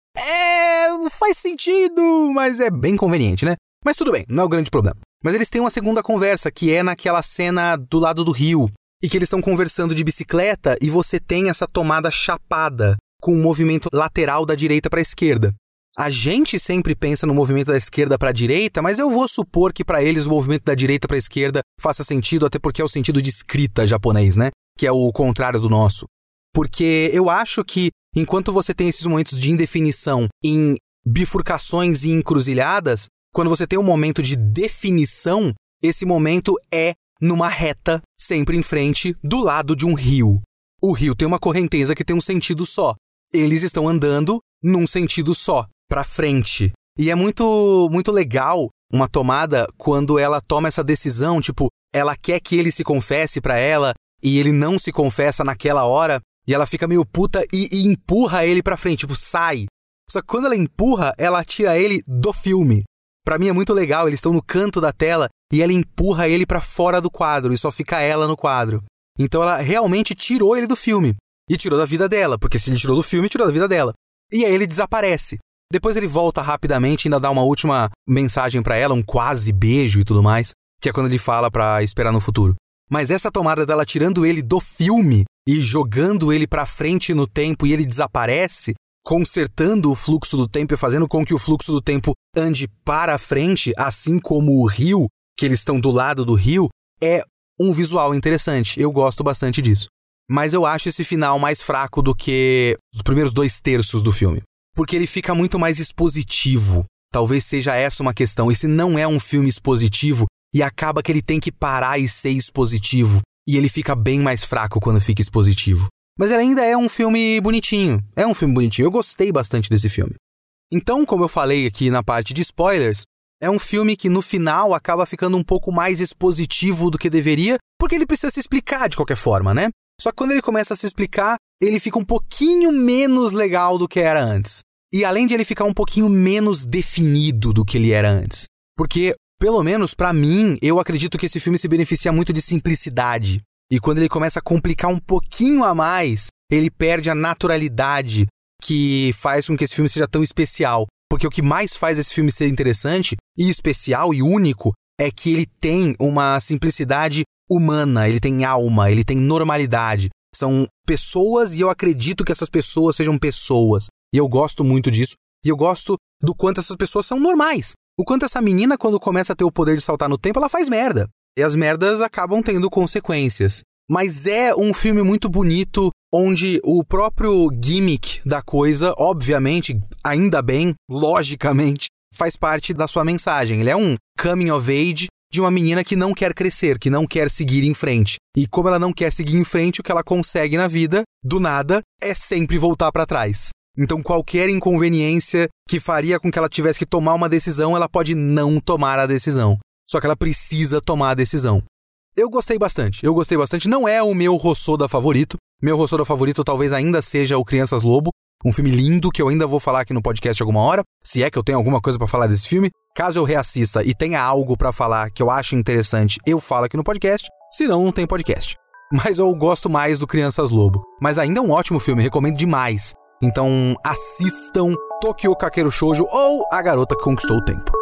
Faz sentido, mas é bem conveniente, né? Mas tudo bem, não é o grande problema. Mas eles têm uma segunda conversa, que é naquela cena do lado do rio, e que eles estão conversando de bicicleta, e você tem essa tomada chapada, com o movimento lateral da direita para a esquerda. A gente sempre pensa no movimento da esquerda para a direita, mas eu vou supor que para eles o movimento da direita para a esquerda faça sentido, até porque é o sentido de escrita japonês, né? Que é o contrário do nosso. Porque eu acho que enquanto você tem esses momentos de indefinição em bifurcações e encruzilhadas, quando você tem um momento de definição, esse momento é numa reta, sempre em frente, do lado de um rio. O rio tem uma correnteza que tem um sentido só. Eles estão andando num sentido só, pra frente. E é muito, muito legal uma tomada quando ela toma essa decisão, tipo, ela quer que ele se confesse pra ela e ele não se confessa naquela hora e ela fica meio puta e empurra ele pra frente, tipo, sai. Só que quando ela empurra, ela tira ele do filme. Pra mim é muito legal, eles estão no canto da tela e ela empurra ele pra fora do quadro e só fica ela no quadro. Então ela realmente tirou ele do filme. E tirou da vida dela, porque se ele tirou do filme, tirou da vida dela. E aí ele desaparece. Depois ele volta rapidamente e ainda dá uma última mensagem pra ela, um quase beijo e tudo mais, que é quando ele fala pra esperar no futuro. Mas essa tomada dela tirando ele do filme e jogando ele pra frente no tempo e ele desaparece, consertando o fluxo do tempo e fazendo com que o fluxo do tempo ande para frente, assim como o rio, que eles estão do lado do rio, é um visual interessante. Eu gosto bastante disso. Mas eu acho esse final mais fraco do que os primeiros 2/3 do filme. Porque ele fica muito mais expositivo. Talvez seja essa uma questão. Esse não é um filme expositivo e acaba que ele tem que parar e ser expositivo. E ele fica bem mais fraco quando fica expositivo. Mas ele ainda é um filme bonitinho. É um filme bonitinho. Eu gostei bastante desse filme. Então, como eu falei aqui na parte de spoilers, é um filme que no final acaba ficando um pouco mais expositivo do que deveria, porque ele precisa se explicar de qualquer forma, né? Só que quando ele começa a se explicar, ele fica um pouquinho menos legal do que era antes. E além de ele ficar um pouquinho menos definido do que ele era antes. Porque, pelo menos pra mim, eu acredito que esse filme se beneficia muito de simplicidade. E quando ele começa a complicar um pouquinho a mais, ele perde a naturalidade que faz com que esse filme seja tão especial. Porque o que mais faz esse filme ser interessante, e especial e único, é que ele tem uma simplicidade humana, ele tem alma, ele tem normalidade. São pessoas e eu acredito que essas pessoas sejam pessoas. E eu gosto muito disso. E eu gosto do quanto essas pessoas são normais. O quanto essa menina, quando começa a ter o poder de saltar no tempo, ela faz merda. E as merdas acabam tendo consequências. Mas é um filme muito bonito, onde o próprio gimmick da coisa, obviamente, ainda bem, logicamente, faz parte da sua mensagem. Ele é um coming of age de uma menina que não quer crescer, que não quer seguir em frente. E como ela não quer seguir em frente, o que ela consegue na vida, do nada, é sempre voltar para trás. Então qualquer inconveniência que faria com que ela tivesse que tomar uma decisão, ela pode não tomar a decisão. Só que ela precisa tomar a decisão. Eu gostei bastante. Não é o meu Hosoda favorito. Meu Hosoda favorito talvez ainda seja o Crianças Lobo. Um filme lindo que eu ainda vou falar aqui no podcast alguma hora. Se é que eu tenho alguma coisa pra falar desse filme. Caso eu reassista e tenha algo pra falar que eu acho interessante, eu falo aqui no podcast. Se não, não tem podcast. Mas eu gosto mais do Crianças Lobo. Mas ainda é um ótimo filme, recomendo demais. Então assistam Tokyo Kakeru Shoujo ou A Garota que Conquistou o Tempo.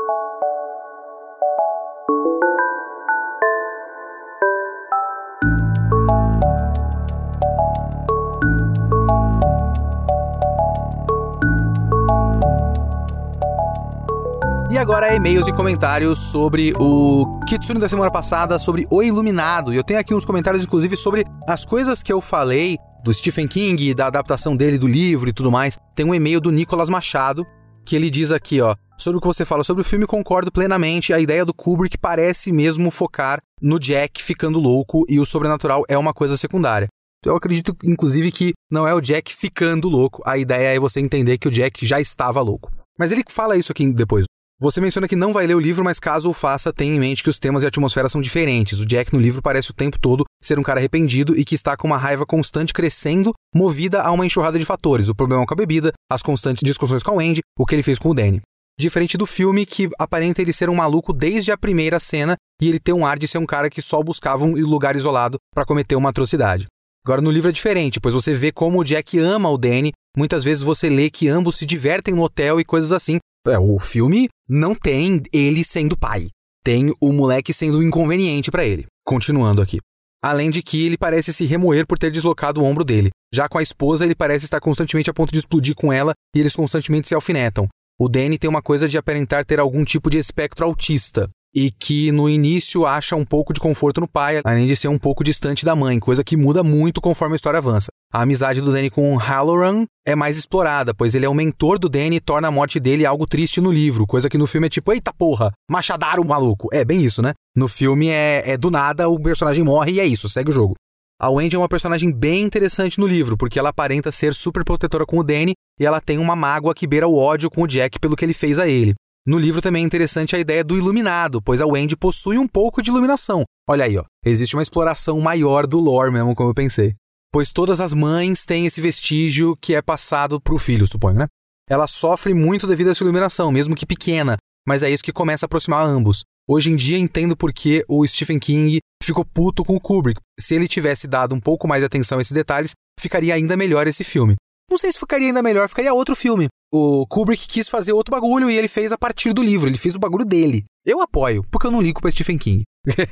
E agora e-mails e comentários sobre o Kitsune da semana passada, sobre O Iluminado. E eu tenho aqui uns comentários, inclusive, sobre as coisas que eu falei do Stephen King, da adaptação dele do livro e tudo mais. Tem um e-mail do Nicolas Machado, que ele diz aqui, ó, sobre o que você fala sobre o filme, concordo plenamente. A ideia do Kubrick parece mesmo focar no Jack ficando louco e o sobrenatural é uma coisa secundária. Eu acredito, inclusive, que não é o Jack ficando louco. A ideia é você entender que o Jack já estava louco. Mas ele fala isso aqui depois. Você menciona que não vai ler o livro, mas caso o faça, tenha em mente que os temas e a atmosfera são diferentes. O Jack no livro parece o tempo todo ser um cara arrependido e que está com uma raiva constante crescendo, movida a uma enxurrada de fatores. O problema com a bebida, as constantes discussões com a Wendy, o que ele fez com o Danny. Diferente do filme, que aparenta ele ser um maluco desde a primeira cena e ele ter um ar de ser um cara que só buscava um lugar isolado para cometer uma atrocidade. Agora, no livro é diferente, pois você vê como o Jack ama o Danny, muitas vezes você lê que ambos se divertem no hotel e coisas assim. O filme não tem ele sendo pai, tem o moleque sendo inconveniente pra ele. Continuando aqui. Além de que ele parece se remoer por ter deslocado o ombro dele. Já com a esposa, ele parece estar constantemente a ponto de explodir com ela e eles constantemente se alfinetam. O Danny tem uma coisa de aparentar ter algum tipo de espectro autista e que no início acha um pouco de conforto no pai, além de ser um pouco distante da mãe, coisa que muda muito conforme a história avança. A amizade do Danny com Halloran é mais explorada, pois ele é o mentor do Danny e torna a morte dele algo triste no livro, coisa que no filme é tipo, eita porra, machadaram o maluco. É bem isso, né? No filme é do nada, o personagem morre e é isso, segue o jogo. A Wendy é uma personagem bem interessante no livro, porque ela aparenta ser super protetora com o Danny e ela tem uma mágoa que beira o ódio com o Jack pelo que ele fez a ele. No livro também é interessante a ideia do iluminado, pois a Wendy possui um pouco de iluminação. Olha aí, ó, existe uma exploração maior do lore mesmo, como eu pensei. Pois todas as mães têm esse vestígio que é passado pro filho, suponho, né? Ela sofre muito devido a essa iluminação, mesmo que pequena, mas é isso que começa a aproximar ambos. Hoje em dia entendo por que o Stephen King ficou puto com o Kubrick. Se ele tivesse dado um pouco mais de atenção a esses detalhes, ficaria ainda melhor esse filme. Não sei se ficaria ainda melhor, ficaria outro filme. O Kubrick quis fazer outro bagulho e ele fez a partir do livro, ele fez o bagulho dele. Eu apoio, porque eu não ligo pra Stephen King.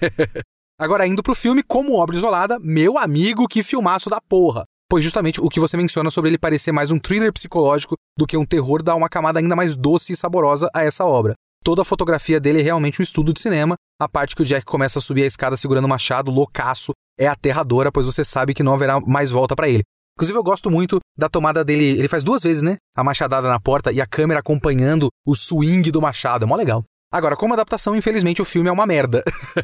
Agora, indo pro filme, como obra isolada, meu amigo, que filmaço da porra. Pois justamente o que você menciona sobre ele parecer mais um thriller psicológico do que um terror dá uma camada ainda mais doce e saborosa a essa obra. Toda a fotografia dele é realmente um estudo de cinema. A parte que o Jack começa a subir a escada segurando o machado, loucaço, é aterradora, pois você sabe que não haverá mais volta pra ele. Inclusive, eu gosto muito da tomada dele. Ele faz 2 vezes, né? A machadada na porta e a câmera acompanhando o swing do machado. É mó legal. Agora, como adaptação, infelizmente, o filme é uma merda.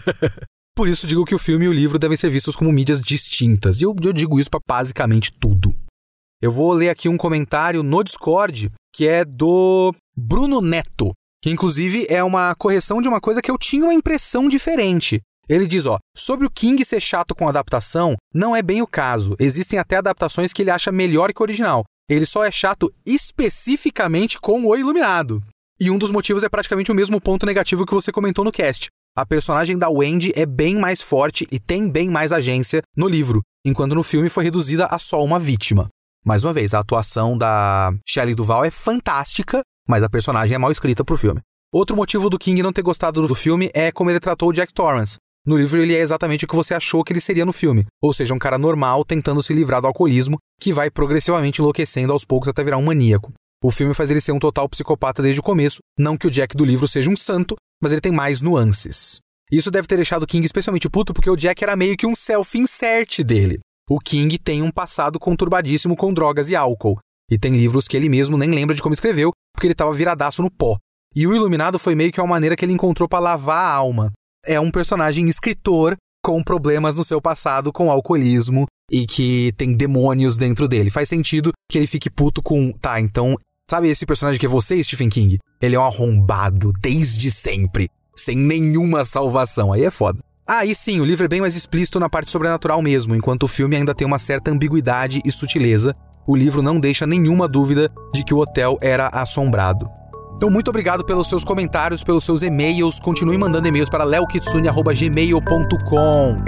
Por isso, digo que o filme e o livro devem ser vistos como mídias distintas. E eu digo isso pra basicamente tudo. Eu vou ler aqui um comentário no Discord, que é do Bruno Neto, que inclusive é uma correção de uma coisa que eu tinha uma impressão diferente. Ele diz, ó, sobre o King ser chato com adaptação, não é bem o caso. Existem até adaptações que ele acha melhor que o original. Ele só é chato especificamente com O Iluminado. E um dos motivos é praticamente o mesmo ponto negativo que você comentou no cast. A personagem da Wendy é bem mais forte e tem bem mais agência no livro, enquanto no filme foi reduzida a só uma vítima. Mais uma vez, a atuação da Shelley Duvall é fantástica, mas a personagem é mal escrita pro filme. Outro motivo do King não ter gostado do filme é como ele tratou o Jack Torrance. No livro ele é exatamente o que você achou que ele seria no filme, ou seja, um cara normal tentando se livrar do alcoolismo, que vai progressivamente enlouquecendo aos poucos até virar um maníaco. O filme faz ele ser um total psicopata desde o começo, não que o Jack do livro seja um santo, mas ele tem mais nuances. Isso deve ter deixado o King especialmente puto porque o Jack era meio que um self-insert dele. O King tem um passado conturbadíssimo com drogas e álcool, e tem livros que ele mesmo nem lembra de como escreveu, porque ele estava viradaço no pó. E o Iluminado foi meio que uma maneira que ele encontrou para lavar a alma. é um personagem escritor com problemas no seu passado, com alcoolismo e que tem demônios dentro dele. Faz sentido que ele fique puto com... Tá, então... Sabe esse personagem que é você, Stephen King? Ele é um arrombado desde sempre, sem nenhuma salvação. Aí é foda. Ah, e sim, o livro é bem mais explícito na parte sobrenatural mesmo, enquanto o filme ainda tem uma certa ambiguidade e sutileza. O livro não deixa nenhuma dúvida de que o hotel era assombrado. Então, muito obrigado pelos seus comentários, pelos seus e-mails. Continue mandando e-mails para leokitsune@gmail.com.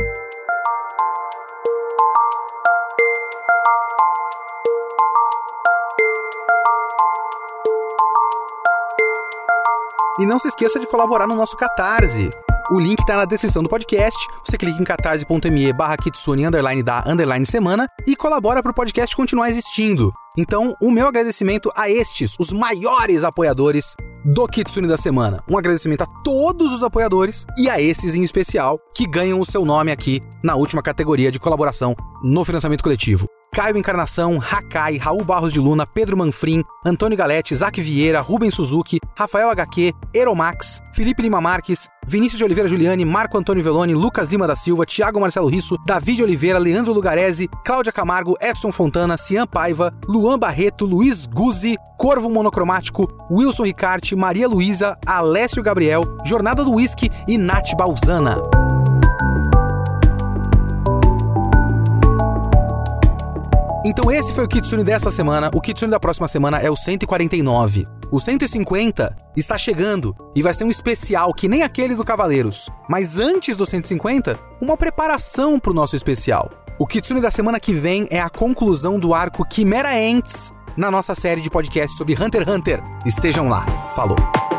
E não se esqueça de colaborar no nosso Catarse. O link tá na descrição do podcast. Você clica em catarse.me/kitsune_da_semana e colabora para o podcast continuar existindo. Então, o meu agradecimento a estes, os maiores apoiadores do Kitsune da Semana. Um agradecimento a todos os apoiadores e a esses em especial que ganham o seu nome aqui na última categoria de colaboração no financiamento coletivo. Caio Encarnação, Hakai, Raul Barros de Luna, Pedro Manfrim, Antônio Galete, Isaac Vieira, Rubens Suzuki, Rafael HQ, Eromax, Felipe Lima Marques, Vinícius de Oliveira Giuliani, Marco Antônio Veloni, Lucas Lima da Silva, Thiago Marcelo Risso, David Oliveira, Leandro Lugarese, Cláudia Camargo, Edson Fontana, Cian Paiva, Luan Barreto, Luiz Guzzi, Corvo Monocromático, Wilson Ricarte, Maria Luísa, Alessio Gabriel, Jornada do Whisky e Nath Balzana. Então esse foi o Kitsune dessa semana. O Kitsune da próxima semana é o 149. O 150 está chegando e vai ser um especial que nem aquele do Cavaleiros. Mas antes do 150, uma preparação para o nosso especial. O Kitsune da semana que vem é a conclusão do arco Chimera Ants na nossa série de podcast sobre Hunter x Hunter. Estejam lá. Falou!